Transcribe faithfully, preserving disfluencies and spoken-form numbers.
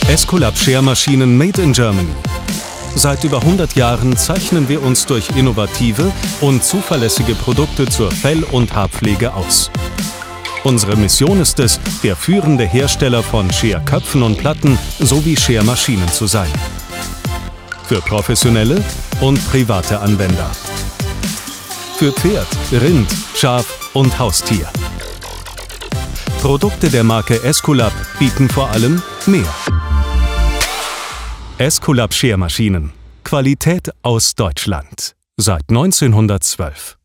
Esculap Schermaschinen made in Germany. Seit über hundert Jahren zeichnen wir uns durch innovative und zuverlässige Produkte zur Fell- und Haarpflege aus. Unsere Mission ist es, der führende Hersteller von Scherköpfen und Platten sowie Schermaschinen zu sein. Für professionelle und private Anwender. Für Pferd, Rind, Schaf und Haustier. Produkte der Marke Esculap bieten vor allem mehr. Esculap Schermaschinen. Qualität aus Deutschland. Seit neunzehnhundertzwölf.